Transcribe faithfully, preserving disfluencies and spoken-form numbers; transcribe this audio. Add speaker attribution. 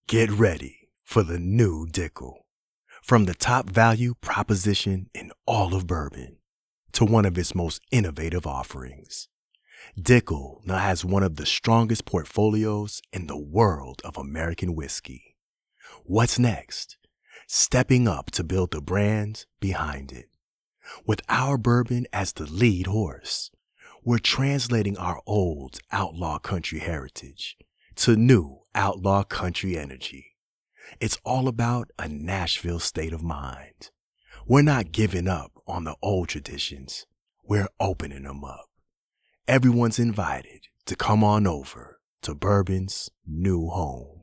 Speaker 1: Get ready for the new Dickel. From the top value proposition in all of bourbon to one of its most innovative offerings, Dickel now has one of the strongest portfolios in the world of American whiskey. What's next? Stepping up to build the brand behind it. With our bourbon as the lead horse, we're translating our old outlaw country heritage to new outlaw country energy. It's all about a Nashville state of mind. We're not giving up on the old traditions. We're opening them up. Everyone's invited to come on over to bourbon's new home.